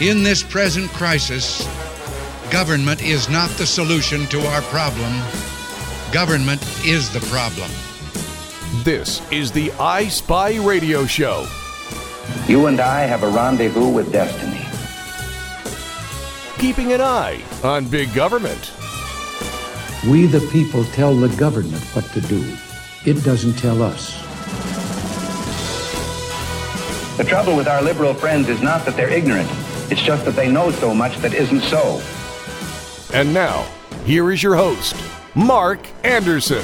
In this present crisis, government is not the solution to our problem. Government is the problem. This is the I Spy Radio Show. You and I have a rendezvous with destiny. Keeping an eye on big government. We the people tell the government what to do. It doesn't tell us. The trouble with our liberal friends is not that they're ignorant. It's just that they know so much that isn't so. And now, here is your host, Mark Anderson.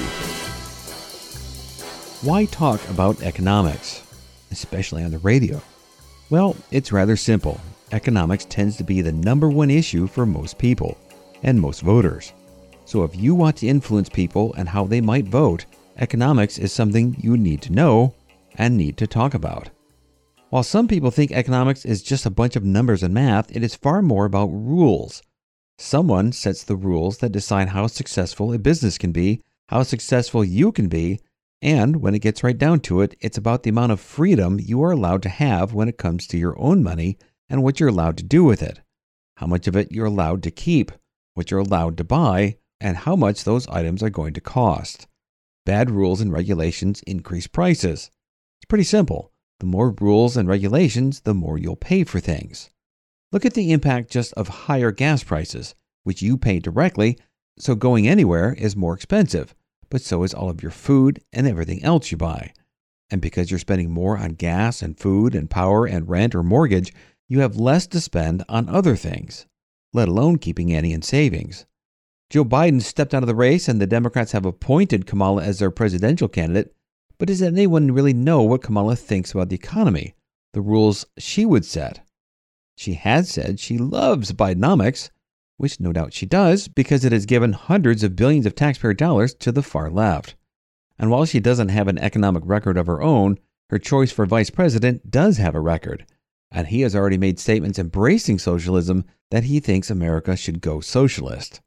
Why talk about economics, especially on the radio? Well, it's rather simple. Economics tends to be the number one issue for most people and most voters. So if you want to influence people and how they might vote, economics is something you need to know and need to talk about. While some people think economics is just a bunch of numbers and math, it is far more about rules. Someone sets the rules that decide how successful a business can be, how successful you can be, and when it gets right down to it, it's about the amount of freedom you are allowed to have when it comes to your own money and what you're allowed to do with it. How much of it you're allowed to keep, what you're allowed to buy, and how much those items are going to cost. Bad rules and regulations increase prices. It's pretty simple. The more rules and regulations, the more you'll pay for things. Look at the impact just of higher gas prices, which you pay directly, so going anywhere is more expensive, but so is all of your food and everything else you buy. And because you're spending more on gas and food and power and rent or mortgage, you have less to spend on other things, let alone keeping any in savings. Joe Biden stepped out of the race and the Democrats have appointed Kamala as their presidential candidate, but does anyone really know what Kamala thinks about the economy, the rules she would set? She has said she loves Bidenomics, which no doubt she does because it has given hundreds of billions of taxpayer dollars to the far left. And while she doesn't have an economic record of her own, her choice for vice president does have a record. And he has already made statements embracing socialism that he thinks America should go socialist.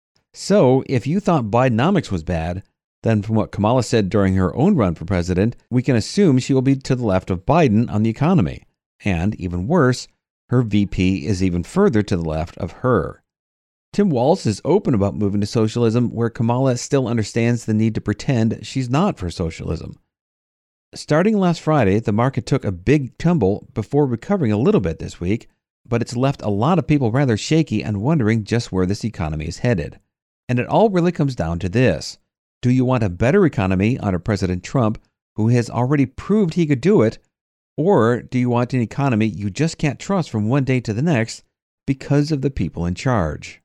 So, if you thought Bidenomics was bad, then from what Kamala said during her own run for president, we can assume she will be to the left of Biden on the economy. And, even worse, her VP is even further to the left of her. Tim Walz is open about moving to socialism, where Kamala still understands the need to pretend she's not for socialism. Starting last Friday, the market took a big tumble before recovering a little bit this week, but it's left a lot of people rather shaky and wondering just where this economy is headed. And it all really comes down to this. Do you want a better economy under President Trump, who has already proved he could do it, or do you want an economy you just can't trust from one day to the next because of the people in charge?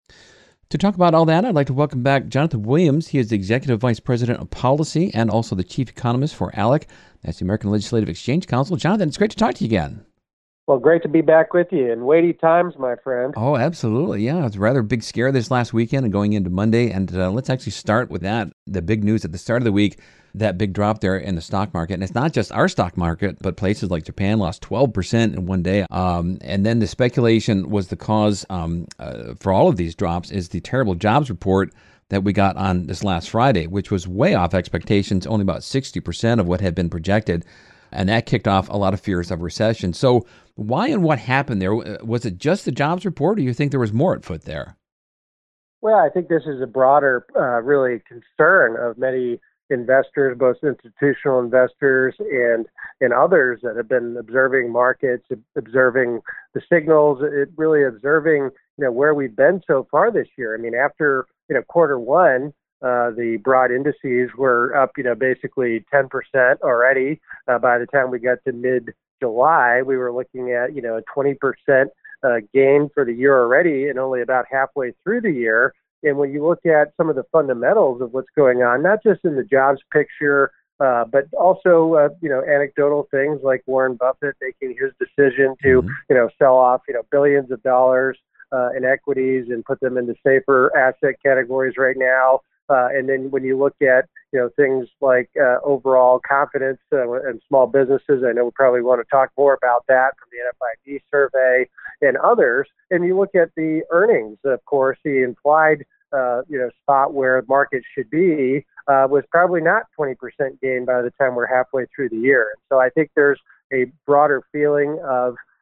To talk about all that, I'd like to welcome back Jonathan Williams. He is the Executive Vice President of Policy and also the Chief Economist for ALEC. That's the American Legislative Exchange Council. Jonathan, it's great to talk to you again. Well, great to be back with you in weighty times, my friend. Oh, absolutely. Yeah, it's a rather big scare this last weekend and going into Monday. And let's actually start with that. The big news at the start of the week, that big drop there in the stock market. And it's not just our stock market, but places like Japan lost 12% in one day. And then the speculation was the cause for all of these drops is the terrible jobs report that we got on this last Friday, which was way off expectations, only about 60% of what had been projected. And that kicked off a lot of fears of recession. So why and what happened there? Was it just the jobs report, or do you think there was more at foot there? Well, I think this is a broader, really concern of many investors, both institutional investors and others that have been observing markets, observing the signals, really observing, where we've been so far this year. I mean, after, quarter one, the broad indices were up, basically 10% already. By the time we got to mid-July, we were looking at, a 20% gain for the year already and only about halfway through the year. And when you look at some of the fundamentals of what's going on, not just in the jobs picture, but also, anecdotal things like Warren Buffett making his decision to, sell off, billions of dollars in equities and put them into safer asset categories right now. And then when you look at, things like overall confidence in small businesses, I know we probably want to talk more about that from the NFIB survey and others. And you look at the earnings, of course, the implied, spot where the market should be was probably not 20% gain by the time we're halfway through the year. And so I think there's a broader feeling of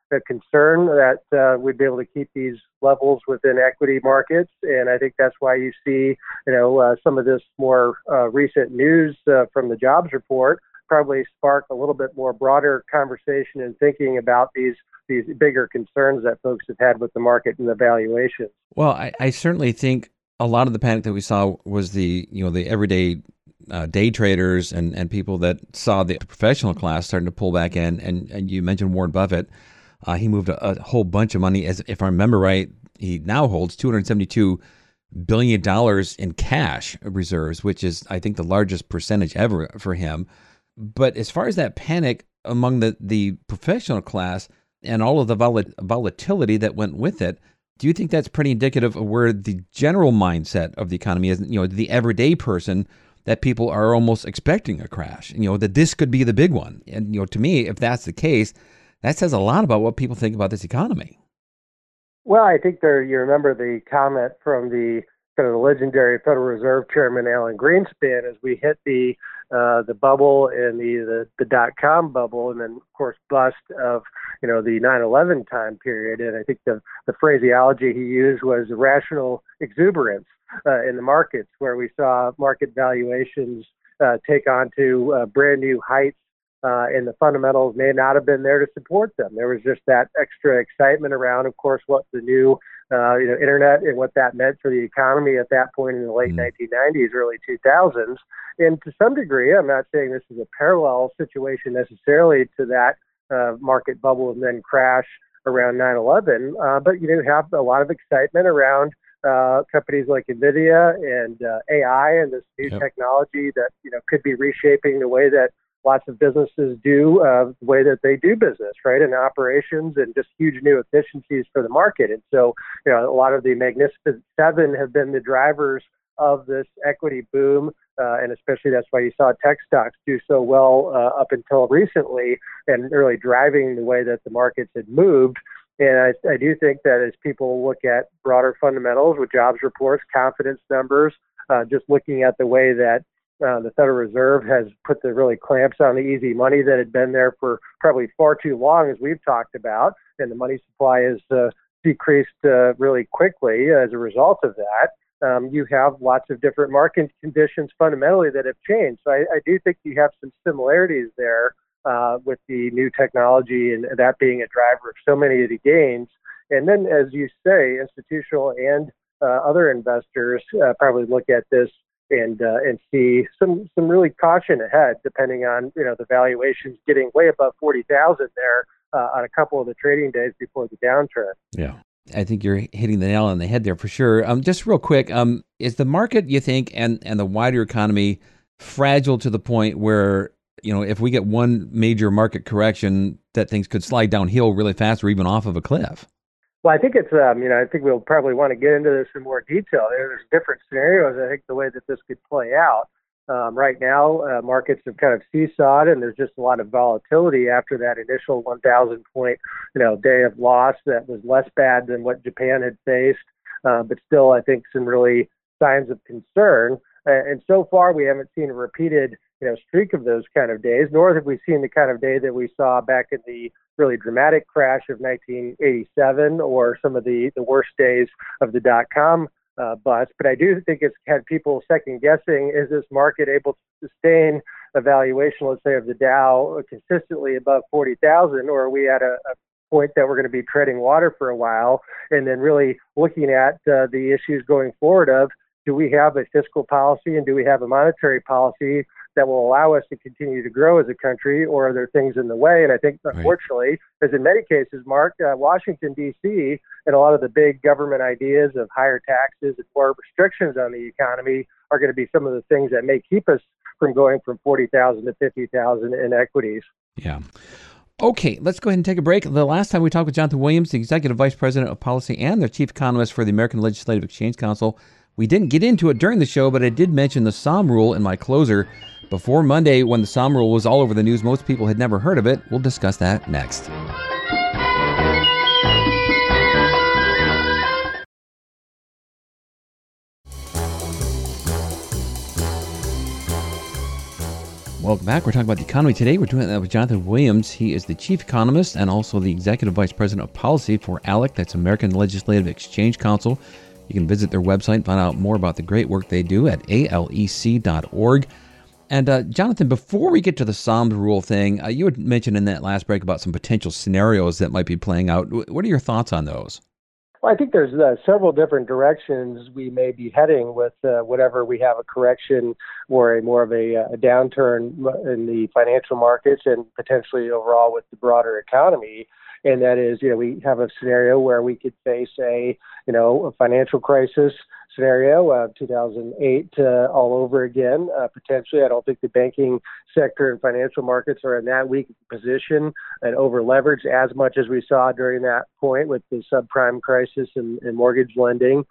a concern that we'd be able to keep these levels within equity markets. And I think that's why you see, some of this more recent news from the jobs report probably spark a little bit more broader conversation and thinking about these bigger concerns that folks have had with the market and the valuations. Well, I certainly think a lot of the panic that we saw was the everyday day traders and people that saw the professional class starting to pull back in. And you mentioned Warren Buffett. He moved a whole bunch of money. As if I remember right, he now holds $272 billion in cash reserves, which is, I think, the largest percentage ever for him. But as far as that panic among the professional class and all of the volatility that went with it, do you think that's pretty indicative of where the general mindset of the economy is? The everyday person, that people are almost expecting a crash. That this could be the big one. And to me, if that's the case, that says a lot about what people think about this economy. Well, I think you remember the comment from the kind of the legendary Federal Reserve Chairman Alan Greenspan as we hit the bubble and the .com bubble, and then of course bust of the 9/11 time period. And I think the phraseology he used was rational exuberance in the markets, where we saw market valuations take on to brand new heights, and the fundamentals may not have been there to support them. There was just that extra excitement around, of course, what the new internet and what that meant for the economy at that point in the late 1990s, early 2000s. And to some degree, I'm not saying this is a parallel situation necessarily to that market bubble and then crash around 9/11, but you have a lot of excitement around companies like NVIDIA and AI and this new technology that could be reshaping the way that lots of businesses do the way that they do business, right, and operations, and just huge new efficiencies for the market. And so, a lot of the Magnificent Seven have been the drivers of this equity boom, and especially that's why you saw tech stocks do so well up until recently, and really driving the way that the markets had moved. And I do think that as people look at broader fundamentals with jobs reports, confidence numbers, just looking at the way that the Federal Reserve has put the really clamps on the easy money that had been there for probably far too long, as we've talked about, and the money supply has decreased really quickly as a result of that. You have lots of different market conditions fundamentally that have changed. So I do think you have some similarities there with the new technology and that being a driver of so many of the gains. And then, as you say, institutional and other investors probably look at this and see some really caution ahead, depending on the valuations getting way above 40,000 there on a couple of the trading days before the downturn. Yeah, I think you're hitting the nail on the head there for sure. Just real quick, is the market, you think, and the wider economy fragile to the point where if we get one major market correction, that things could slide downhill really fast or even off of a cliff? Well, I think it's, I think we'll probably want to get into this in more detail. There's different scenarios, I think, the way that this could play out. Right now, markets have kind of seesawed, and there's just a lot of volatility after that initial 1,000 point, day of loss that was less bad than what Japan had faced, but still, I think, some really signs of concern. And so far, we haven't seen a repeated, streak of those kind of days, nor have we seen the kind of day that we saw back in the really dramatic crash of 1987 or some of the worst days of the .com bust. But I do think it's had people second guessing, is this market able to sustain a valuation, let's say, of the Dow consistently above 40,000, or are we at a point that we're going to be treading water for a while? And then really looking at the issues going forward of, do we have a fiscal policy and do we have a monetary policy that will allow us to continue to grow as a country, or are there things in the way? And I think, unfortunately, as in many cases, Mark, Washington, D.C., and a lot of the big government ideas of higher taxes and more restrictions on the economy are going to be some of the things that may keep us from going from 40,000 to 50,000 in equities. Yeah. Okay, let's go ahead and take a break. The last time we talked with Jonathan Williams, the Executive Vice President of Policy and the Chief Economist for the American Legislative Exchange Council. We didn't get into it during the show, but I did mention the Somm rule in my closer. Before Monday, when the Somm rule was all over the news, most people had never heard of it. We'll discuss that next. Welcome back. We're talking about the economy today. We're doing that with Jonathan Williams. He is the chief economist and also the executive vice president of policy for ALEC. That's American Legislative Exchange Council. You can visit their website and find out more about the great work they do at alec.org. And Jonathan, before we get to the Psalms rule thing, you had mentioned in that last break about some potential scenarios that might be playing out. What are your thoughts on those? Well, I think there's several different directions we may be heading with whatever we have a correction or more of a downturn in the financial markets and potentially overall with the broader economy. And that is, we have a scenario where we could face a financial crisis scenario, 2008 all over again, potentially. I don't think the banking sector and financial markets are in that weak position and over-leveraged as much as we saw during that point with the subprime crisis and mortgage lending.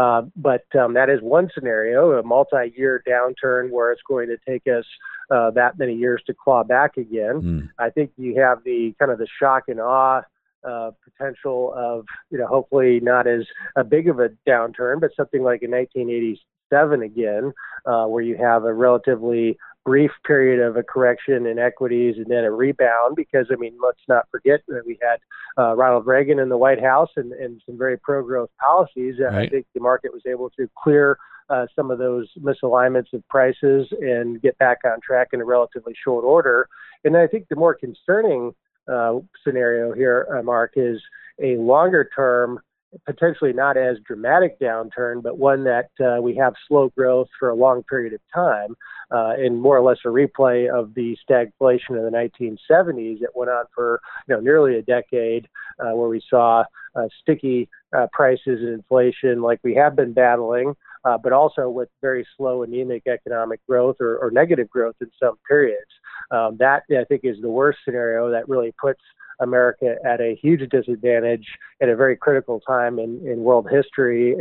But that is one scenario, a multi-year downturn where it's going to take us that many years to claw back again. I think you have the kind of the shock and awe potential of, hopefully not as big of a downturn, but something like in 1987 again, where you have a relatively brief period of a correction in equities and then a rebound, because, let's not forget that we had Ronald Reagan in the White House and some very pro-growth policies. Right. I think the market was able to clear some of those misalignments of prices and get back on track in a relatively short order. And I think the more concerning scenario here, Mark, is a longer term, potentially not as dramatic downturn, but one that we have slow growth for a long period of time, and more or less a replay of the stagflation of the 1970s that went on for nearly a decade, where we saw sticky prices and inflation like we have been battling, but also with very slow anemic economic growth or negative growth in some periods. That, I think, is the worst scenario that really puts America at a huge disadvantage at a very critical time in world history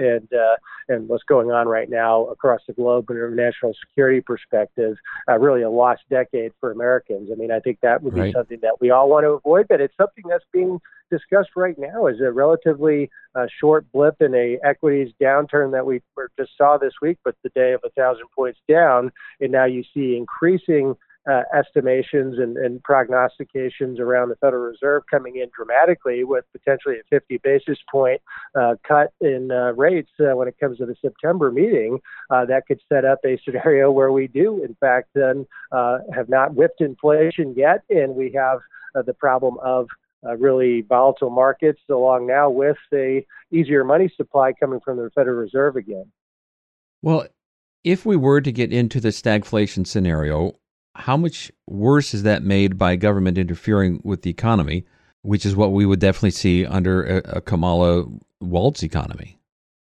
and what's going on right now across the globe from a national security perspective, really a lost decade for Americans. I think that would be something that we all want to avoid, but it's something that's being discussed right now as a relatively short blip in a equities downturn that we just saw this week, but the day of 1,000 points down, and now you see increasing estimations and prognostications around the Federal Reserve coming in dramatically with potentially a 50 basis point cut in rates when it comes to the September meeting. That could set up a scenario where we do, in fact, then have not whipped inflation yet, and we have the problem of really volatile markets along now with a easier money supply coming from the Federal Reserve again. Well, if we were to get into the stagflation scenario, how much worse is that made by government interfering with the economy, which is what we would definitely see under a Kamala Waltz economy?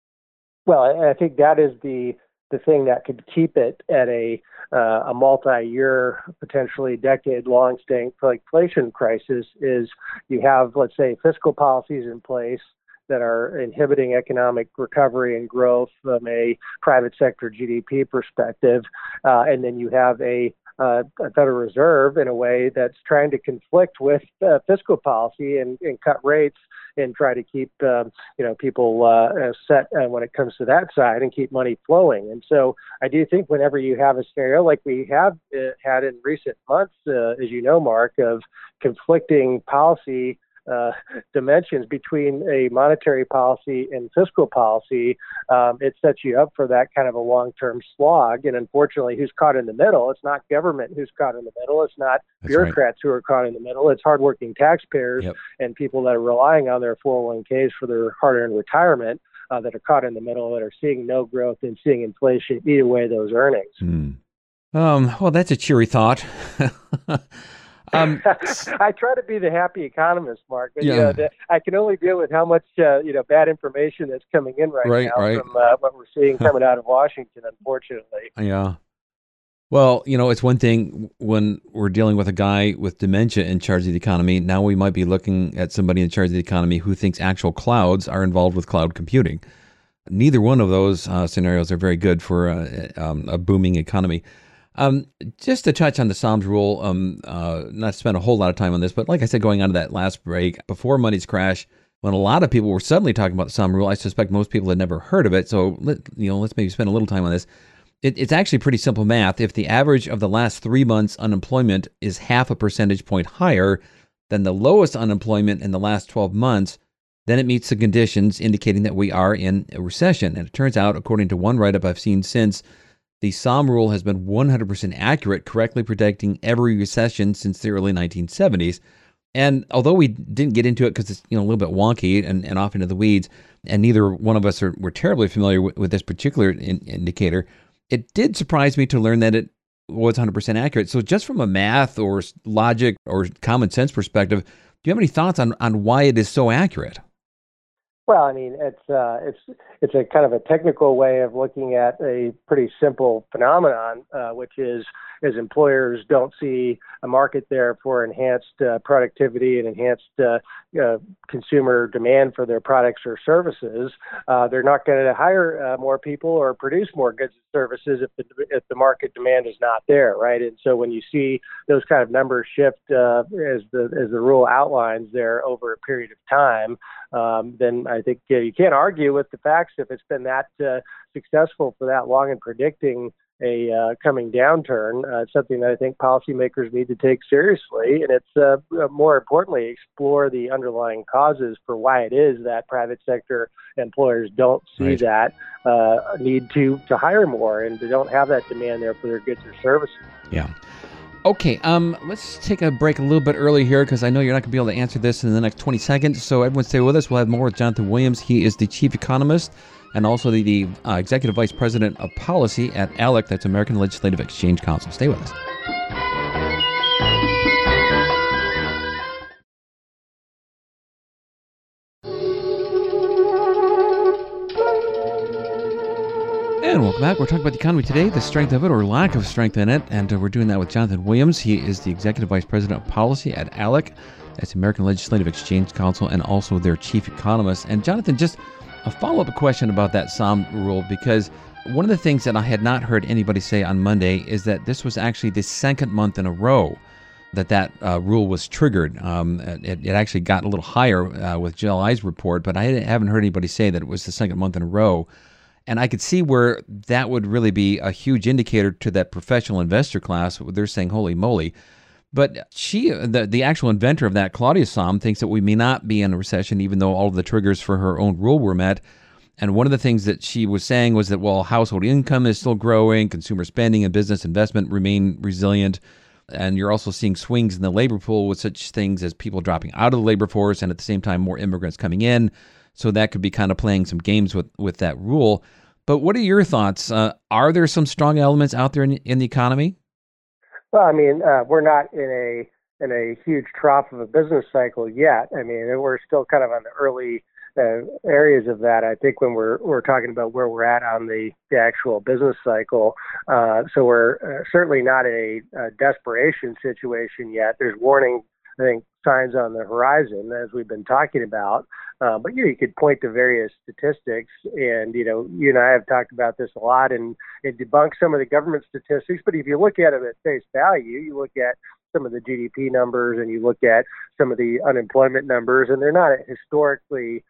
Well, I think that is the thing that could keep it at a multi-year, potentially decade-long stagflation crisis is you have, let's say, fiscal policies in place that are inhibiting economic recovery and growth from a private sector GDP perspective, and then you have a Federal Reserve in a way that's trying to conflict with fiscal policy and cut rates and try to keep people set when it comes to that side and keep money flowing. And so I do think whenever you have a scenario like we have had in recent months, as you know, Mark, of conflicting policy dimensions between a monetary policy and fiscal policy, it sets you up for that kind of a long-term slog. And unfortunately, who's caught in the middle? It's not government who's caught in the middle. It's not bureaucrats who are caught in the middle. It's hardworking taxpayers and people that are relying on their 401ks for their hard-earned retirement that are caught in the middle, that are seeing no growth and seeing inflation eat away those earnings. Well, that's a cheery thought. I try to be the happy economist, Mark, but I can only deal with how much bad information that's coming in right now from what we're seeing coming out of Washington, unfortunately. Yeah. Well, it's one thing when we're dealing with a guy with dementia in charge of the economy. Now we might be looking at somebody in charge of the economy who thinks actual clouds are involved with cloud computing. Neither one of those scenarios are very good for a booming economy. Just to touch on the Psalms rule, not to spend a whole lot of time on this, but like I said, going on to that last break, before money's crash, when a lot of people were suddenly talking about the Psalms rule, I suspect most people had never heard of it. So let's maybe spend a little time on this. It's actually pretty simple math. If the average of the last 3 months' unemployment is half a percentage point higher than the lowest unemployment in the last 12 months, then it meets the conditions indicating that we are in a recession. And it turns out, according to one write-up I've seen since, the SOM rule has been 100% accurate, correctly predicting every recession since the early 1970s. And although we didn't get into it because it's a little bit wonky and off into the weeds, and neither one of us were terribly familiar with this particular indicator, it did surprise me to learn that it was 100% accurate. So just from a math or logic or common sense perspective, do you have any thoughts on why it is so accurate? Well, I mean, it's a kind of a technical way of looking at a pretty simple phenomenon, which is as employers don't see a market there for enhanced productivity and enhanced consumer demand for their products or services, they're not going to hire more people or produce more goods and services if the market demand is not there, right? And so when you see those kind of numbers shift as the rule outlines there over a period of time, then I think you can't argue with the facts if it's been that successful for that long in predicting a coming downturn. It's something that I think policymakers need to take seriously, and it's more importantly explore the underlying causes for why it is that private sector employers don't see that need to hire more, and they don't have that demand there for their goods or services. Yeah. Okay, let's take a break a little bit early here because I know you're not going to be able to answer this in the next 20 seconds. So everyone stay with us. We'll have more with Jonathan Williams. He is the chief economist and also the executive vice president of policy at ALEC, that's American Legislative Exchange Council. Stay with us. And welcome back. We're talking about the economy today, the strength of it or lack of strength in it, and we're doing that with Jonathan Williams. He is the Executive Vice President of Policy at ALEC, that's American Legislative Exchange Council, and also their Chief Economist. And Jonathan, just a follow-up question about that SOM rule, because one of the things that I had not heard anybody say on Monday is that this was actually the second month in a row that rule was triggered. It actually got a little higher with July's report, but I haven't heard anybody say that it was the second month in a row. And I could see where that would really be a huge indicator to that professional investor class. They're saying, holy moly. But the actual inventor of that, Claudia Sahm, thinks that we may not be in a recession, even though all of the triggers for her own rule were met. And one of the things that she was saying was that, well, household income is still growing, consumer spending and business investment remain resilient. And you're also seeing swings in the labor pool with such things as people dropping out of the labor force and at the same time more immigrants coming in. So that could be kind of playing some games with that rule. But what are your thoughts? Are there some strong elements out there in the economy? Well, I mean, we're not in a huge trough of a business cycle yet. I mean, we're still kind of on the early areas of that. I think when we're talking about where we're at on the actual business cycle, so we're certainly not in a desperation situation yet. There's warning, I think, signs on the horizon as we've been talking about. But you could point to various statistics, and you and I have talked about this a lot, and debunk some of the government statistics. But if you look at them at face value, you look at some of the GDP numbers, and you look at some of the unemployment numbers, and they're not historically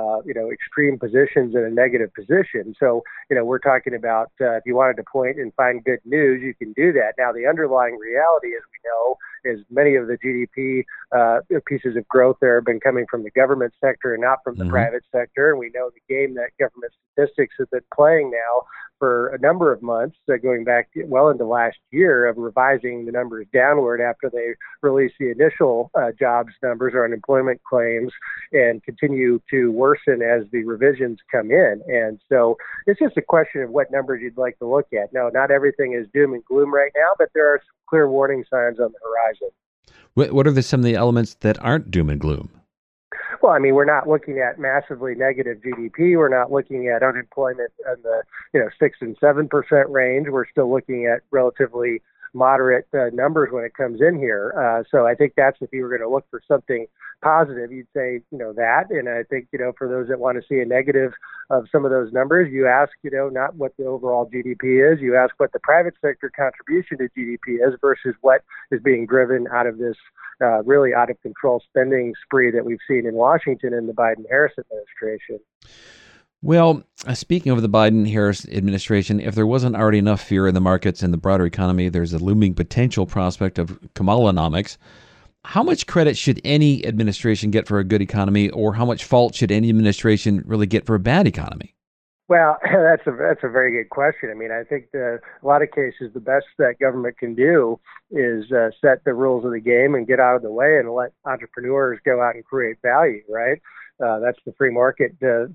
extreme positions in a negative position. So, we're talking about if you wanted to point and find good news, you can do that. Now, the underlying reality, as we know, is many of the GDP pieces of growth there have been coming from the government sector and not from the private sector. And we know the game that government statistics have been playing now for a number of months, going back well into last year, of revising the numbers downward after they released the initial jobs numbers or unemployment claims, and continue to worsen as the revisions come in. And so it's just a question of what numbers you'd like to look at. No, not everything is doom and gloom right now, but there are some clear warning signs on the horizon. What are some of the elements that aren't doom and gloom? Well, I mean, we're not looking at massively negative GDP. We're not looking at unemployment in the 6 and 7% range. We're still looking at relatively moderate numbers when it comes in here. So I think that's, if you were going to look for something positive, you'd say, that. And I think, for those that want to see a negative of some of those numbers, you ask, not what the overall GDP is. You ask what the private sector contribution to GDP is versus what is being driven out of this really out of control spending spree that we've seen in Washington in the Biden-Harris administration. Well, speaking of the Biden-Harris administration, if there wasn't already enough fear in the markets and the broader economy, there's a looming potential prospect of Kamalanomics. How much credit should any administration get for a good economy, or how much fault should any administration really get for a bad economy? Well, that's a very good question. I mean, I think a lot of cases the best that government can do is set the rules of the game and get out of the way and let entrepreneurs go out and create value, right? That's the free market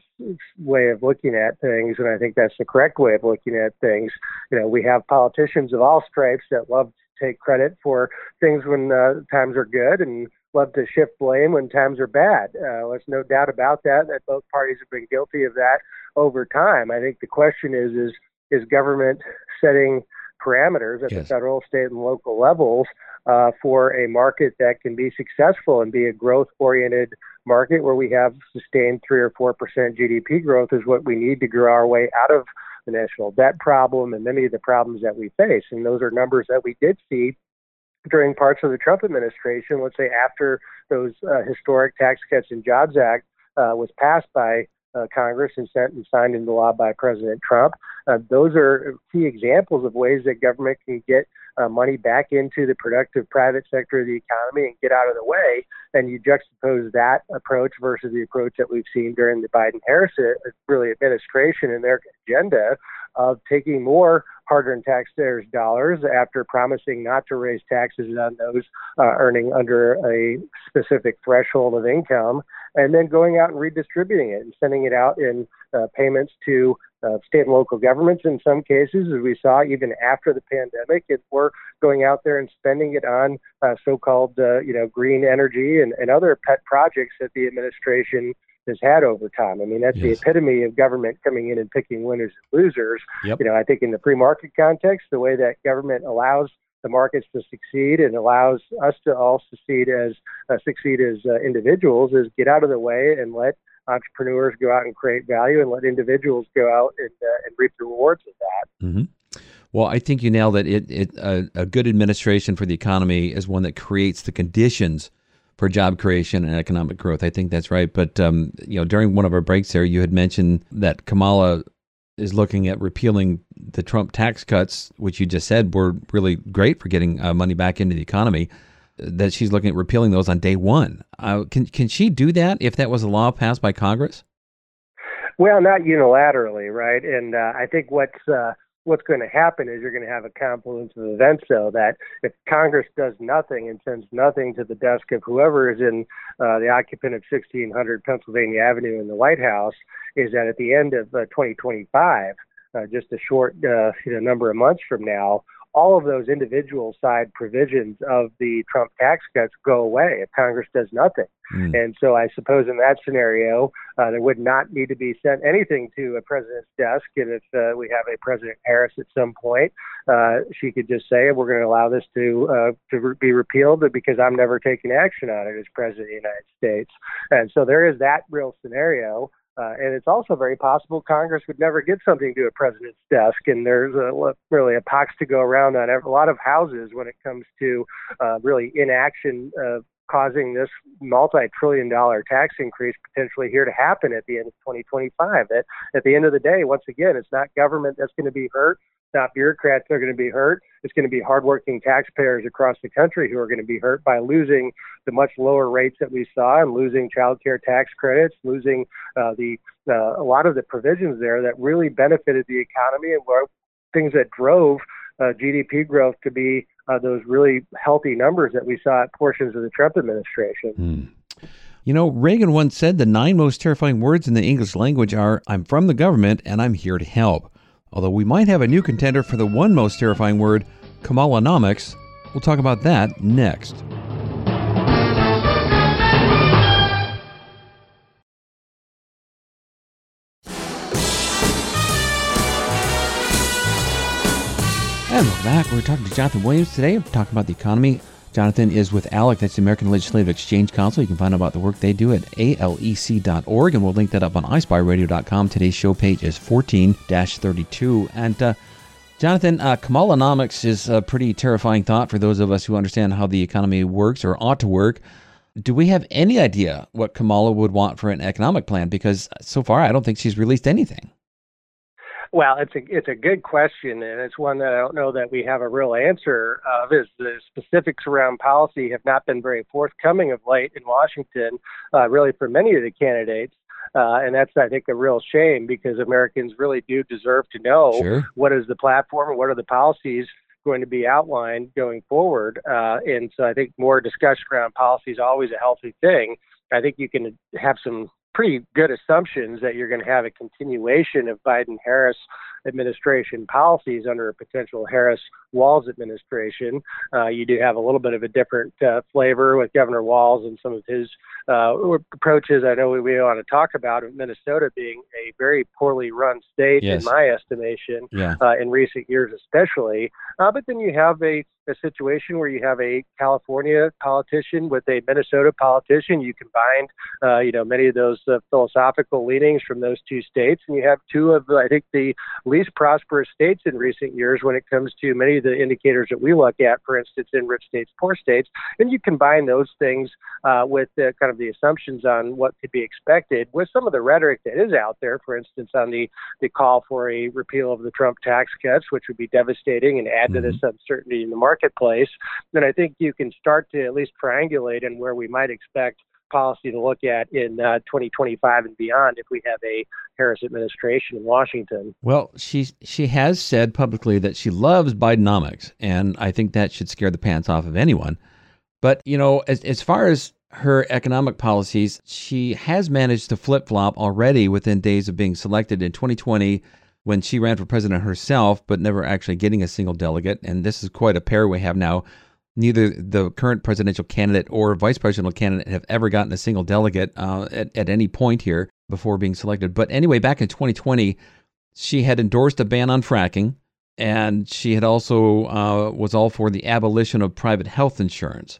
way of looking at things, and I think that's the correct way of looking at things. We have politicians of all stripes that love to take credit for things when times are good and love to shift blame when times are bad. There's no doubt about that both parties have been guilty of that over time. I think the question is government setting parameters at the federal, state, and local levels for a market that can be successful and be a growth-oriented market where we have sustained 3 or 4% GDP growth is what we need to grow our way out of the national debt problem and many of the problems that we face. And those are numbers that we did see during parts of the Trump administration, let's say after those historic Tax Cuts and Jobs Act was passed by Congress and sent and signed into law by President Trump. Those are key examples of ways that government can get money back into the productive private sector of the economy and get out of the way. And you juxtapose that approach versus the approach that we've seen during the Biden-Harris administration and their agenda of taking more hard-earned taxpayers' dollars after promising not to raise taxes on those earning under a specific threshold of income, and then going out and redistributing it and sending it out in payments to state and local governments in some cases, as we saw even after the pandemic. We're going out there and spending it on so-called green energy and other pet projects that the administration has had over time. I mean, that's the epitome of government coming in and picking winners and losers. Yep. I think in the free market context, the way that government allows the markets to succeed and allows us to all succeed as individuals is get out of the way and let entrepreneurs go out and create value and let individuals go out and reap the rewards of that. Mm-hmm. Well, I think you nailed it. A good administration for the economy is one that creates the conditions for job creation and economic growth. I think that's right. But, during one of our breaks there, you had mentioned that Kamala is looking at repealing the Trump tax cuts, which you just said were really great for getting money back into the economy, that she's looking at repealing those on day one. Can she do that if that was a law passed by Congress? Well, not unilaterally, right? And I think what's going to happen is you're going to have a confluence of events, though, that if Congress does nothing and sends nothing to the desk of whoever is in the occupant of 1600 Pennsylvania Avenue in the White House, is that at the end of 2025, just a short number of months from now, all of those individual side provisions of the Trump tax cuts go away if Congress does nothing. And so I suppose in that scenario, there would not need to be sent anything to a president's desk. And if we have a President Harris at some point, she could just say, we're going to allow this to be repealed because I'm never taking action on it as president of the United States. And so there is that real scenario. And it's also very possible Congress would never get something to a president's desk, and there's really a pox to go around on a lot of houses when it comes to really inaction causing this multi-trillion-dollar tax increase potentially here to happen at the end of 2025. At the end of the day, once again, it's not government that's going to be hurt. Not bureaucrats that are going to be hurt. It's going to be hardworking taxpayers across the country who are going to be hurt by losing the much lower rates that we saw and losing child care tax credits, losing a lot of the provisions there that really benefited the economy and were things that drove GDP growth to be those really healthy numbers that we saw at portions of the Trump administration. Reagan once said the 9 most terrifying words in the English language are, "I'm from the government and I'm here to help." Although we might have a new contender for the 1 most terrifying word, Kamalanomics. We'll talk about that next. And welcome back. We're talking to Jonathan Williams today. We're talking about the economy. Jonathan is with ALEC, that's the American Legislative Exchange Council. You can find out about the work they do at alec.org, and we'll link that up on ispyradio.com. Today's show page is 14-32. And Jonathan, Kamalanomics is a pretty terrifying thought for those of us who understand how the economy works or ought to work. do we have any idea what Kamala would want for an economic plan? Because so far, I don't think she's released anything. Well, it's a good question, and it's one that I don't know that we have a real answer of. Is the specifics around policy have not been very forthcoming of late in Washington, really for many of the candidates. And that's, I think, a real shame, because Americans really do deserve to know what is the platform and what are the policies going to be outlined going forward. And so I think more discussion around policy is always a healthy thing. I think you can have some pretty good assumptions that you're going to have a continuation of Biden-Harris administration policies under a potential Harris-Walz administration. You do have a little bit of a different flavor with Governor Walz and some of his approaches. I know we want to talk about Minnesota being a very poorly run state, in my estimation, in recent years especially. But then you have a situation where you have a California politician with a Minnesota politician. You combined, many of those philosophical leanings from those two states, and you have two of, I think, the least prosperous states in recent years when it comes to many of the indicators that we look at, for instance, in rich states, poor states. And you combine those things with kind of the assumptions on what could be expected with some of the rhetoric that is out there, for instance, on the call for a repeal of the Trump tax cuts, which would be devastating and add to this uncertainty in the marketplace. Then I think you can start to at least triangulate in where we might expect policy to look at in 2025 and beyond if we have a Harris administration in Washington. Well, she has said publicly that she loves Bidenomics, and I think that should scare the pants off of anyone. But, as far as her economic policies, she has managed to flip-flop already within days of being selected in 2020 when she ran for president herself, but never actually getting a single delegate. And this is quite a pair we have now. Neither the current presidential candidate or vice presidential candidate have ever gotten a single delegate at any point here before being selected. But anyway, back in 2020, she had endorsed a ban on fracking, and she had also was all for the abolition of private health insurance.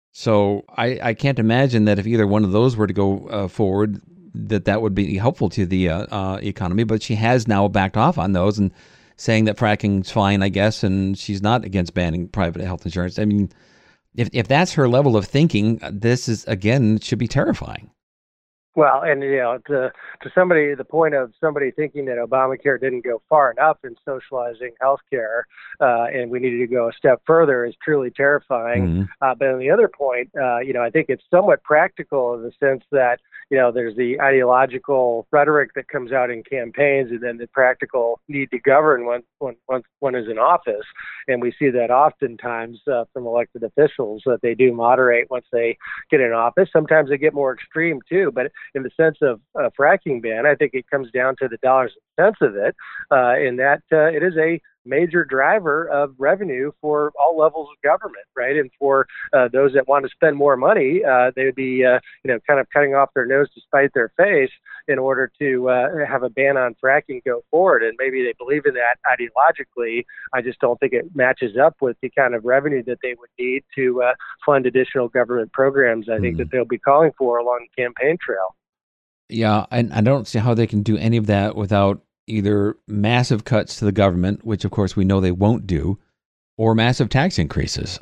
So I can't imagine that if either one of those were to go forward, that would be helpful to the economy. But she has now backed off on those and saying that fracking's fine, I guess, and she's not against banning private health insurance. I mean, if that's her level of thinking, this is, again, should be terrifying. Well, and to somebody, the point of somebody thinking that Obamacare didn't go far enough in socializing healthcare, and we needed to go a step further, is truly terrifying. But on the other point, I think it's somewhat practical in the sense that there's the ideological rhetoric that comes out in campaigns, and then the practical need to govern once one is in office. And we see that oftentimes from elected officials, that they do moderate once they get in office. Sometimes they get more extreme too. But in the sense of a fracking ban, I think it comes down to the dollars and cents of it, in that it is a major driver of revenue for all levels of government, right? And for those that want to spend more money, they would be, kind of cutting off their nose to spite their face in order to have a ban on fracking go forward. And maybe they believe in that ideologically. I just don't think it matches up with the kind of revenue that they would need to fund additional government programs. I think that they'll be calling for along the campaign trail. Yeah, and I don't see how they can do any of that without either massive cuts to the government, which of course we know they won't do, or massive tax increases.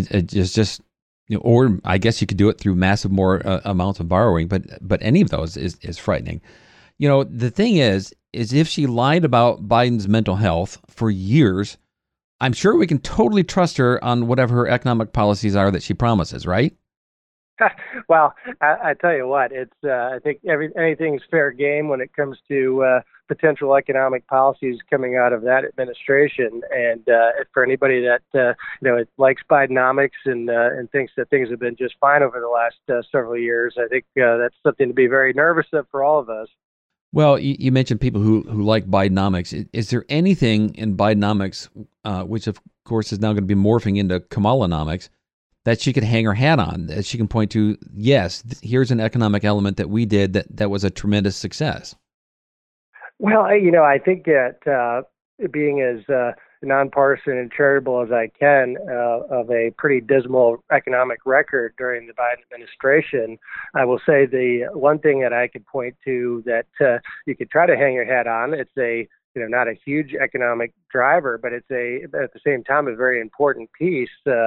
Or I guess you could do it through massive more amounts of borrowing, but any of those is frightening. The thing is if she lied about Biden's mental health for years, I'm sure we can totally trust her on whatever her economic policies are that she promises, right? Well, I tell you what, it's I think anything's fair game when it comes to potential economic policies coming out of that administration. And for anybody that likes Bidenomics and thinks that things have been just fine over the last several years, I think that's something to be very nervous of for all of us. Well, you mentioned people who like Bidenomics. Is there anything in Bidenomics, which of course is now going to be morphing into Kamalanomics, that she could hang her hat on, that she can point to, yes, here's an economic element that we did that was a tremendous success? Well, I think that being as nonpartisan and charitable as I can of a pretty dismal economic record during the Biden administration, I will say the one thing that I could point to that you could try to hang your hat on, it's not a huge economic driver, but it's at the same time a very important piece,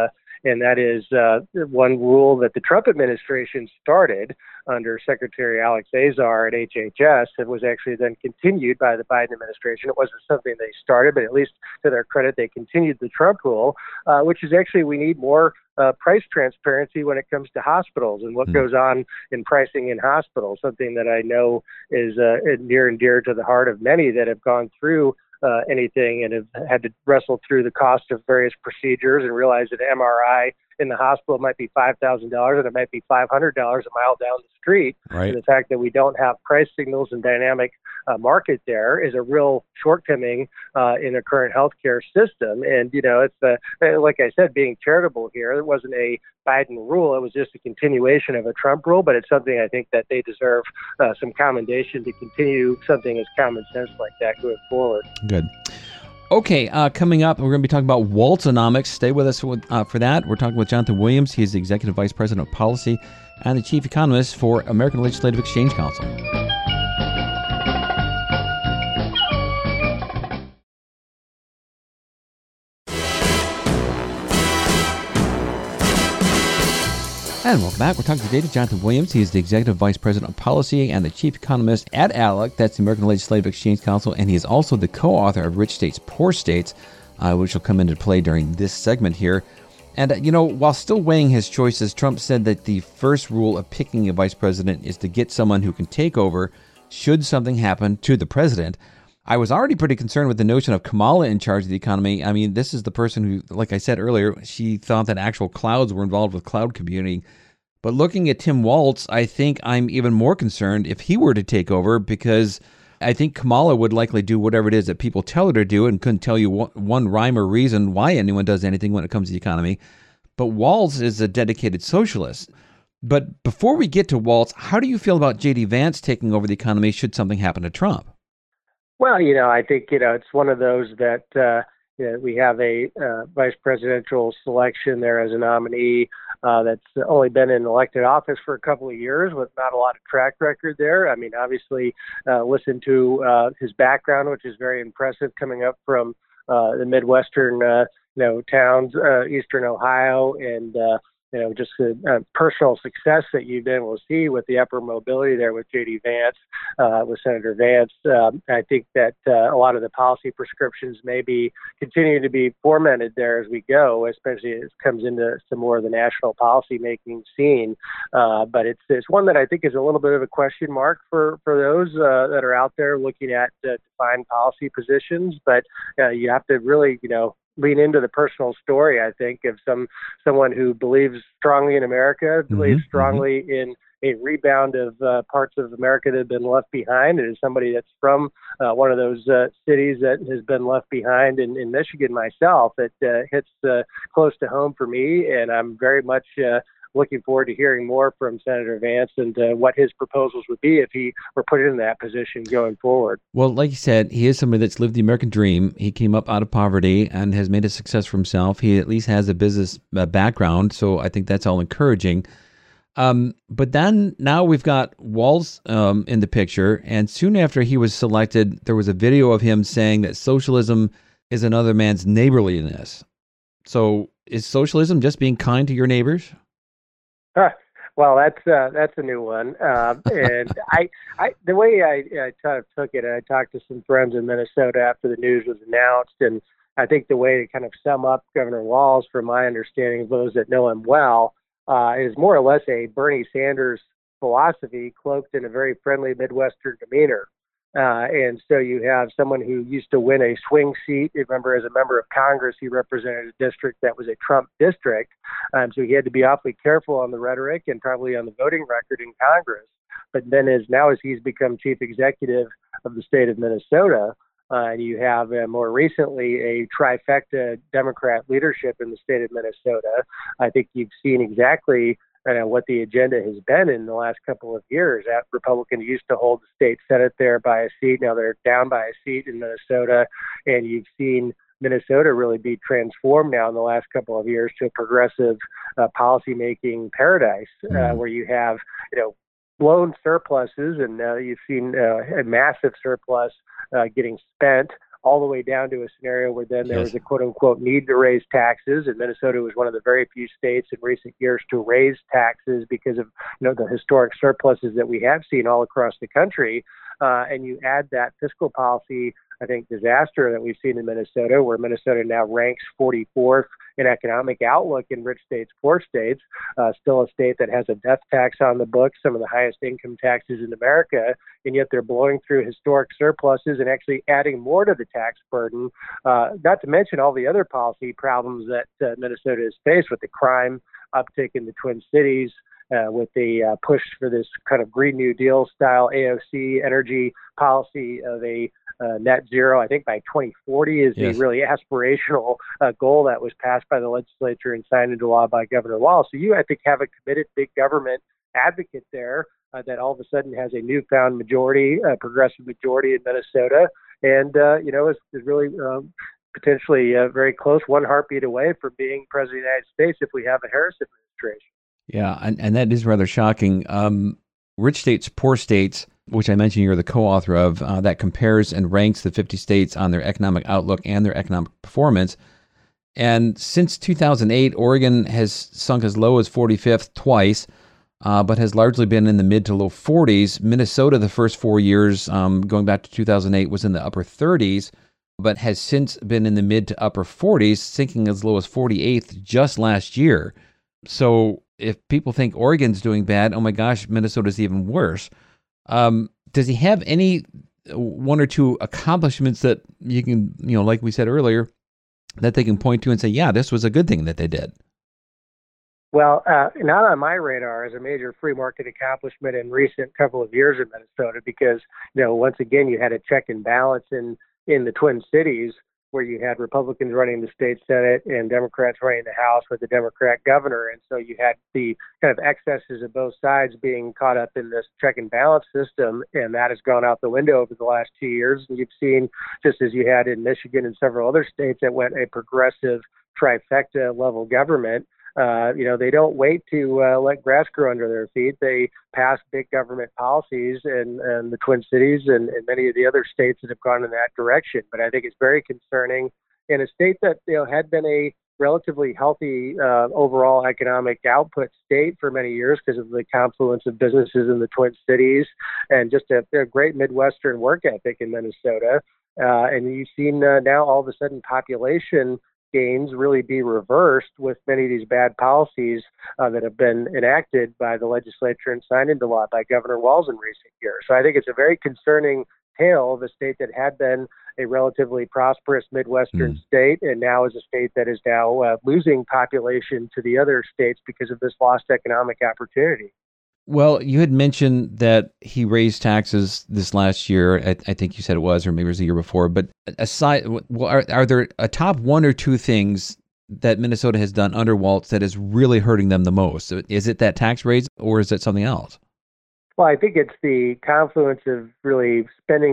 and that is one rule that the Trump administration started under Secretary Alex Azar at HHS and was actually then continued by the Biden administration. It wasn't something they started, but at least to their credit, they continued the Trump rule, which is actually we need more price transparency when it comes to hospitals and what goes on in pricing in hospitals, something that I know is near and dear to the heart of many that have gone through anything and have had to wrestle through the cost of various procedures and realize that MRI in the hospital might be $5,000 and it might be $500 a mile down the street. Right. And the fact that we don't have price signals and dynamic market there is a real shortcoming in the current healthcare system. And, it's like I said, being charitable here, it wasn't a Biden rule. It was just a continuation of a Trump rule, but it's something I think that they deserve some commendation to continue something as common sense like that going forward. Good. Okay, coming up, we're going to be talking about Waltzonomics. Stay with us for that. We're talking with Jonathan Williams. He's the Executive Vice President of Policy and the Chief Economist for American Legislative Exchange Council. And welcome back. We're talking today to Jonathan Williams. He is the Executive Vice President of Policy and the Chief Economist at ALEC. That's the American Legislative Exchange Council. And he is also the co-author of Rich States, Poor States, which will come into play during this segment here. And, while still weighing his choices, Trump said that the first rule of picking a vice president is to get someone who can take over should something happen to the president. I was already pretty concerned with the notion of Kamala in charge of the economy. I mean, this is the person who, like I said earlier, she thought that actual clouds were involved with cloud computing. But looking at Tim Walz, I think I'm even more concerned if he were to take over, because I think Kamala would likely do whatever it is that people tell her to do and couldn't tell you one rhyme or reason why anyone does anything when it comes to the economy. But Walz is a dedicated socialist. But before we get to Walz, how do you feel about J.D. Vance taking over the economy should something happen to Trump? Well, I think, it's one of those that we have a vice presidential selection there as a nominee that's only been in elected office for a couple of years with not a lot of track record there. I mean, obviously, listen to his background, which is very impressive, coming up from the Midwestern, towns, Eastern Ohio, and just the personal success that you've been able to see with the upper mobility there with J.D. Vance, with Senator Vance. I think that a lot of the policy prescriptions may be continuing to be fomented there as we go, especially as it comes into some more of the national policy making scene. But it's one that I think is a little bit of a question mark for those that are out there looking at defined policy positions. But you have to really, lean into the personal story, I think, of someone who believes strongly in America, believes strongly in a rebound of parts of America that have been left behind, and is somebody that's from one of those cities that has been left behind in Michigan myself. It hits close to home for me, and I'm very much looking forward to hearing more from Senator Vance and what his proposals would be if he were put in that position going forward. Well, like you said, he is somebody that's lived the American dream. He came up out of poverty and has made a success for himself. He at least has a business background, so I think that's all encouraging. But then now we've got Walz in the picture, and soon after he was selected, there was a video of him saying that socialism is another man's neighborliness. So is socialism just being kind to your neighbors? Well, that's a new one. And I the way I kind of took it, I talked to some friends in Minnesota after the news was announced, and I think the way to kind of sum up Governor Walz, from my understanding of those that know him well, is more or less a Bernie Sanders philosophy cloaked in a very friendly Midwestern demeanor. And so you have someone who used to win a swing seat. Remember, as a member of Congress, he represented a district that was a Trump district. So he had to be awfully careful on the rhetoric and probably on the voting record in Congress. But then as he's become chief executive of the state of Minnesota, and you have more recently a trifecta Democrat leadership in the state of Minnesota, I think you've seen exactly what the agenda has been in the last couple of years. That Republicans used to hold the state Senate there by a seat. Now they're down by a seat in Minnesota. And you've seen Minnesota really be transformed now in the last couple of years to a progressive policymaking paradise where you have, blown surpluses, and you've seen a massive surplus getting spent all the way down to a scenario where then there was a quote-unquote need to raise taxes, and Minnesota was one of the very few states in recent years to raise taxes because of the historic surpluses that we have seen all across the country. And you add that fiscal policy, I think, disaster that we've seen in Minnesota, where Minnesota now ranks 44th in economic outlook in rich states, poor states, still a state that has a death tax on the books, some of the highest income taxes in America, and yet they're blowing through historic surpluses and actually adding more to the tax burden, not to mention all the other policy problems that Minnesota has faced with the crime uptick in the Twin Cities, with the push for this kind of Green New Deal style AOC energy policy of a net zero, I think by 2040 is the really aspirational goal that was passed by the legislature and signed into law by Governor Walz. So you, I think, have a committed big government advocate there that all of a sudden has a newfound majority, progressive majority in Minnesota, and is really potentially very close, one heartbeat away from being president of the United States if we have a Harris administration. Yeah, and that is rather shocking. Rich states, poor states, which I mentioned you're the co-author of, that compares and ranks the 50 states on their economic outlook and their economic performance. And since 2008, Oregon has sunk as low as 45th twice, but has largely been in the mid to low 40s. Minnesota, the first 4 years, going back to 2008, was in the upper 30s, but has since been in the mid to upper 40s, sinking as low as 48th just last year. So if people think Oregon's doing bad, oh my gosh, Minnesota's even worse. Does he have any one or two accomplishments that you can, like we said earlier, that they can point to and say, yeah, this was a good thing that they did? Well, not on my radar as a major free market accomplishment in recent couple of years in Minnesota, because, once again, you had a check and balance in the Twin Cities, where you had Republicans running the state Senate and Democrats running the House with the Democrat governor. And so you had the kind of excesses of both sides being caught up in this check and balance system, and that has gone out the window over the last 2 years. And you've seen, just as you had in Michigan and several other states that went a progressive trifecta level government, they don't wait to let grass grow under their feet. They pass big government policies in the Twin Cities and many of the other states that have gone in that direction. But I think it's very concerning in a state that had been a relatively healthy overall economic output state for many years because of the confluence of businesses in the Twin Cities and just a great Midwestern work ethic in Minnesota. And you've seen now all of a sudden population gains really be reversed with many of these bad policies that have been enacted by the legislature and signed into law by Governor Walz in recent years. So I think it's a very concerning tale of a state that had been a relatively prosperous Midwestern state and now is a state that is now losing population to the other states because of this lost economic opportunity. Well, you had mentioned that he raised taxes this last year. I think you said it was, or maybe it was the year before. But aside, are there a top one or two things that Minnesota has done under Walz that is really hurting them the most? Is it that tax raise, or is it something else? Well, I think it's the confluence of really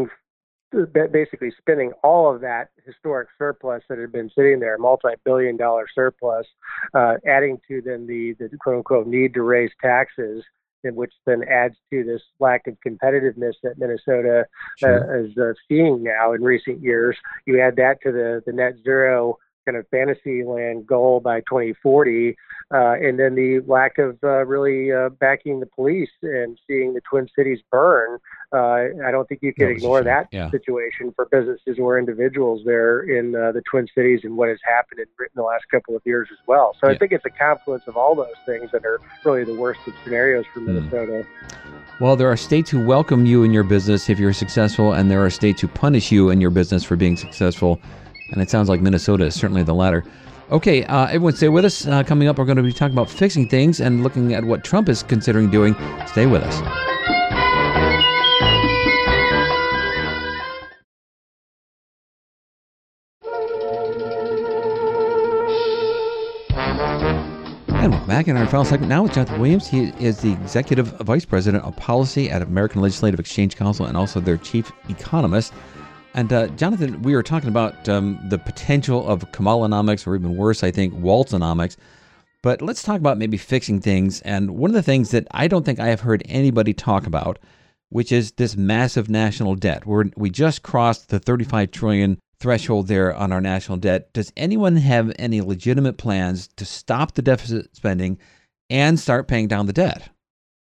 basically spending all of that historic surplus that had been sitting there, multi-billion-dollar surplus, adding to then the quote-unquote need to raise taxes, and which then adds to this lack of competitiveness that Minnesota is seeing now in recent years. You add that to the net zero kind of fantasy land goal by 2040, and then the lack of really backing the police and seeing the Twin Cities burn. I don't think you can ignore that situation for businesses or individuals there in the Twin Cities and what has happened in the last couple of years as well. So I think it's a confluence of all those things that are really the worst of scenarios for Minnesota. Well, there are states who welcome you in your business if you're successful, and there are states who punish you in your business for being successful. And it sounds like Minnesota is certainly the latter. Okay, everyone stay with us. Coming up, we're going to be talking about fixing things and looking at what Trump is considering doing. Stay with us. And welcome back in our final segment now with Jonathan Williams. He is the Executive Vice President of Policy at American Legislative Exchange Council and also their Chief Economist. And Jonathan, we were talking about the potential of Kamalanomics, or even worse, I think, Walzonomics. But let's talk about maybe fixing things. And one of the things that I don't think I have heard anybody talk about, which is this massive national debt. We just crossed the $35 trillion threshold there on our national debt. Does anyone have any legitimate plans to stop the deficit spending and start paying down the debt?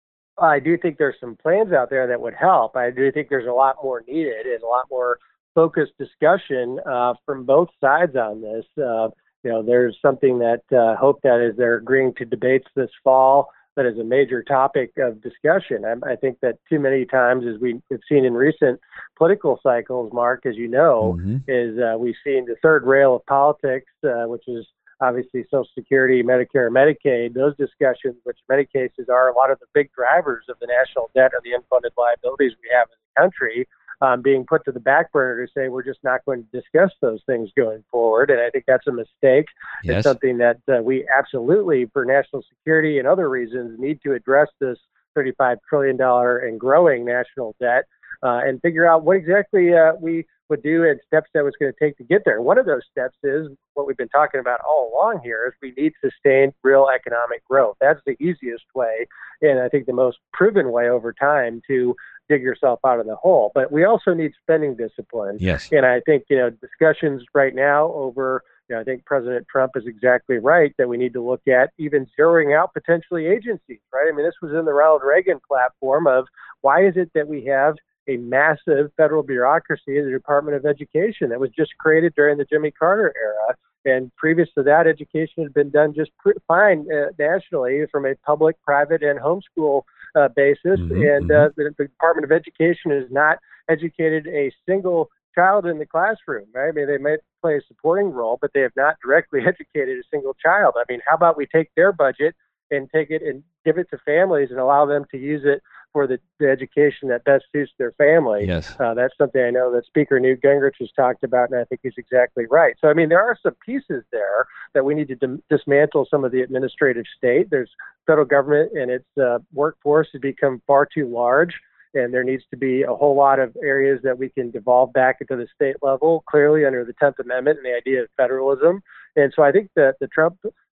I do think there's some plans out there that would help. I do think there's a lot more needed and a lot more focused discussion from both sides on this. There's something that hope that as they're agreeing to debates this fall, that is a major topic of discussion. I think that too many times, as we've seen in recent political cycles, Mark, as you know, is we've seen the third rail of politics, which is obviously Social Security, Medicare, Medicaid. Those discussions, which in many cases are a lot of the big drivers of the national debt or the unfunded liabilities we have in the country, being put to the back burner to say we're just not going to discuss those things going forward. And I think that's a mistake. Yes. It's something that we absolutely, for national security and other reasons, need to address this $35 trillion and growing national debt and figure out what exactly we would do and steps that was going to take to get there. And one of those steps is what we've been talking about all along here is we need sustained real economic growth. That's the easiest way, and I think the most proven way over time to dig yourself out of the hole. But we also need spending discipline. Yes. And I think, discussions right now over, I think President Trump is exactly right that we need to look at even zeroing out potentially agencies, right? I mean, this was in the Ronald Reagan platform of why is it that we have a massive federal bureaucracy in the Department of Education that was just created during the Jimmy Carter era. And previous to that, education had been done just fine nationally from a public, private, and homeschool basis. The Department of Education has not educated a single child in the classroom, right? I mean, they might play a supporting role, but they have not directly educated a single child. I mean, how about we take their budget and take it and give it to families and allow them to use it for the education that best suits their family. Yes. That's something I know that Speaker Newt Gingrich has talked about, and I think he's exactly right. So, I mean, there are some pieces there that we need to dismantle some of the administrative state. There's federal government and its workforce has become far too large, and there needs to be a whole lot of areas that we can devolve back into the state level, clearly under the 10th Amendment and the idea of federalism. And so I think that the Trump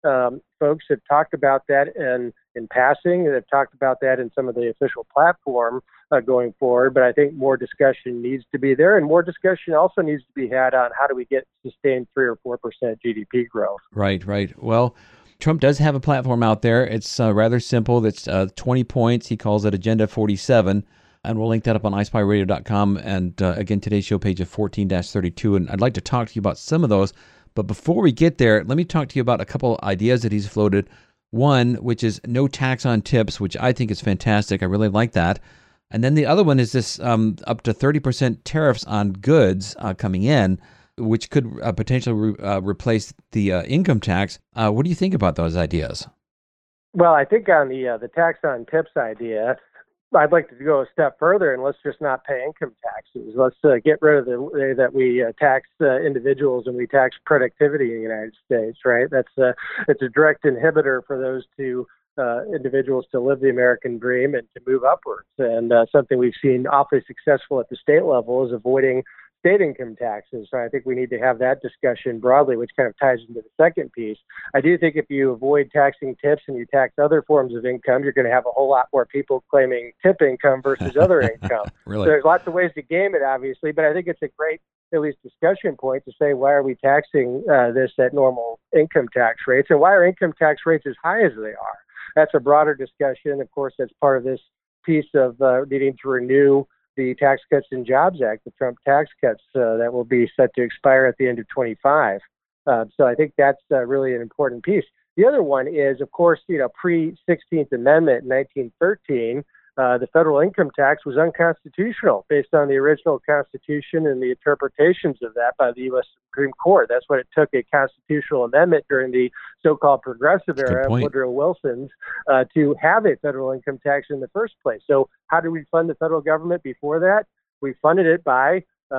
folks have talked about that in passing. They've talked about that in some of the official platform going forward. But I think more discussion needs to be there, and more discussion also needs to be had on how do we get sustained 3 or 4% GDP growth. Right. Well, Trump does have a platform out there. It's rather simple. It's 20 points. He calls it Agenda 47. And we'll link that up on iSpyRadio.com. And again, today's show page of 14-32. And I'd like to talk to you about some of those. But before we get there, let me talk to you about a couple ideas that he's floated. One, which is no tax on tips, which I think is fantastic. I really like that. And then the other one is this up to 30% tariffs on goods coming in, which could potentially replace the income tax. What do you think about those ideas? Well, I think on the tax on tips idea, I'd like to go a step further and let's just not pay income taxes. Let's get rid of the way that we tax individuals and we tax productivity in the United States, right? It's a direct inhibitor for those two individuals to live the American dream and to move upwards. And something we've seen awfully successful at the state level is avoiding state income taxes. So I think we need to have that discussion broadly, which kind of ties into the second piece. I do think if you avoid taxing tips and you tax other forms of income, you're going to have a whole lot more people claiming tip income versus other income. Really? So there's lots of ways to game it, obviously, but I think it's a great, at least, discussion point to say, why are we taxing this at normal income tax rates? And why are income tax rates as high as they are? That's a broader discussion. Of course, that's part of this piece of needing to renew the Tax Cuts and Jobs Act, the Trump tax cuts that will be set to expire at the end of 25. So I think that's really an important piece. The other one is, of course, pre-16th Amendment in 1913, the federal income tax was unconstitutional based on the original Constitution and the interpretations of that by the U.S. Supreme Court. That's what it took, a constitutional amendment during the so-called progressive era of Woodrow Wilson's to have a federal income tax in the first place. So how do we fund the federal government before that? We funded it by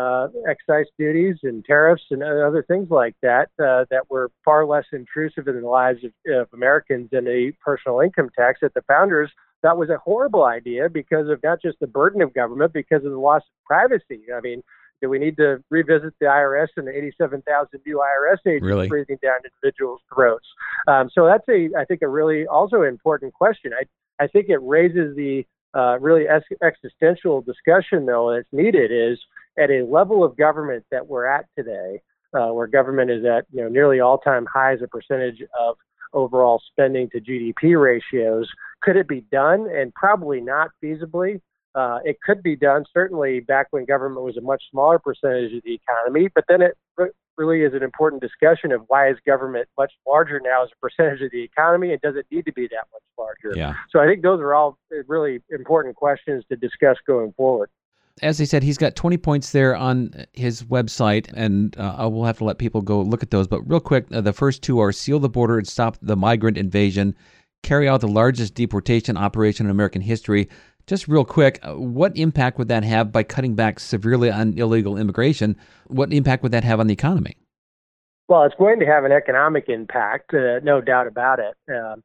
excise duties and tariffs and other things like that that were far less intrusive in the lives of Americans than a personal income tax that the founders thought was a horrible idea because of not just the burden of government, because of the loss of privacy. I mean, do we need to revisit the IRS and the 87,000 new IRS agents breathing down individuals' throats? So that's I think a really also important question. I think it raises the really existential discussion, though, that's needed is, at a level of government that we're at today, where government is at nearly all-time highs, a percentage of overall spending to GDP ratios. Could it be done? And probably not feasibly. It could be done, certainly back when government was a much smaller percentage of the economy, but then it really is an important discussion of why is government much larger now as a percentage of the economy, and does it need to be that much larger? Yeah. So I think those are all really important questions to discuss going forward. As I said, he's got 20 points there on his website, and I will have to let people go look at those. But real quick, the first two are seal the border and stop the migrant invasion, carry out the largest deportation operation in American history. Just real quick, what impact would that have by cutting back severely on illegal immigration? What impact would that have on the economy? Well, it's going to have an economic impact, no doubt about it,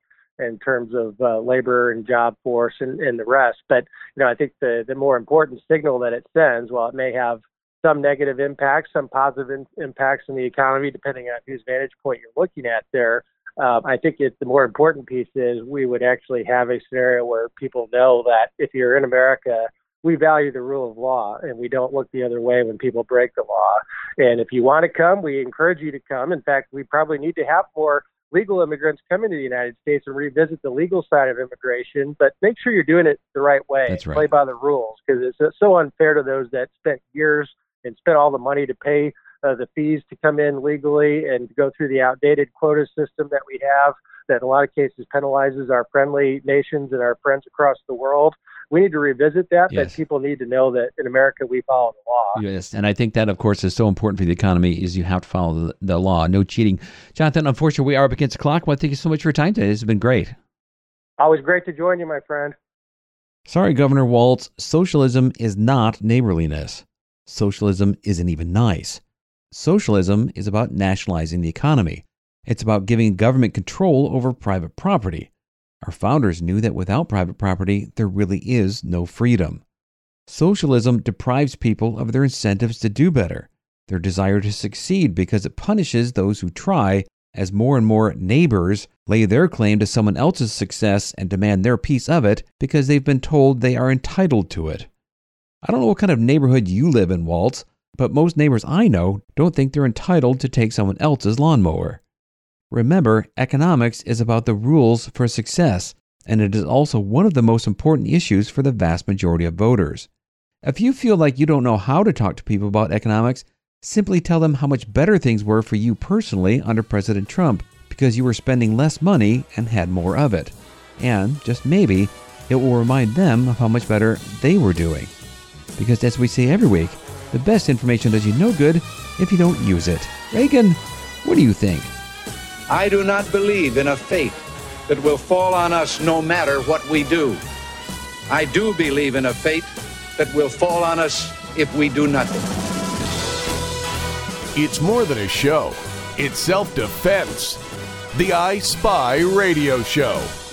in terms of labor and job force and the rest. But, I think the more important signal that it sends, while it may have some negative impacts, some positive impacts in the economy, depending on whose vantage point you're looking at there, I think the more important piece is we would actually have a scenario where people know that if you're in America, we value the rule of law and we don't look the other way when people break the law. And if you want to come, we encourage you to come. In fact, we probably need to have more legal immigrants come into the United States and revisit the legal side of immigration, but make sure you're doing it the right way. That's right. Play by the rules, because it's so unfair to those that spent years and spent all the money to pay the fees to come in legally and to go through the outdated quota system that we have that in a lot of cases penalizes our friendly nations and our friends across the world. We need to revisit that, yes. But people need to know that in America we follow the law. Yes, and I think that, of course, is so important for the economy is you have to follow the law. No cheating. Jonathan, unfortunately, we are up against the clock. Well, thank you so much for your time today. This has been great. Always great to join you, my friend. Sorry, Governor Walz, socialism is not neighborliness. Socialism isn't even nice. Socialism is about nationalizing the economy. It's about giving government control over private property. Our founders knew that without private property, there really is no freedom. Socialism deprives people of their incentives to do better, their desire to succeed, because it punishes those who try, as more and more neighbors lay their claim to someone else's success and demand their piece of it because they've been told they are entitled to it. I don't know what kind of neighborhood you live in, Waltz, but most neighbors I know don't think they're entitled to take someone else's lawnmower. Remember, economics is about the rules for success, and it is also one of the most important issues for the vast majority of voters. If you feel like you don't know how to talk to people about economics, simply tell them how much better things were for you personally under President Trump, because you were spending less money and had more of it. And, just maybe, it will remind them of how much better they were doing. Because as we say every week, the best information does you no good if you don't use it. Reagan, what do you think? I do not believe in a fate that will fall on us no matter what we do. I do believe in a fate that will fall on us if we do nothing. It's more than a show. It's self-defense. The I Spy Radio Show.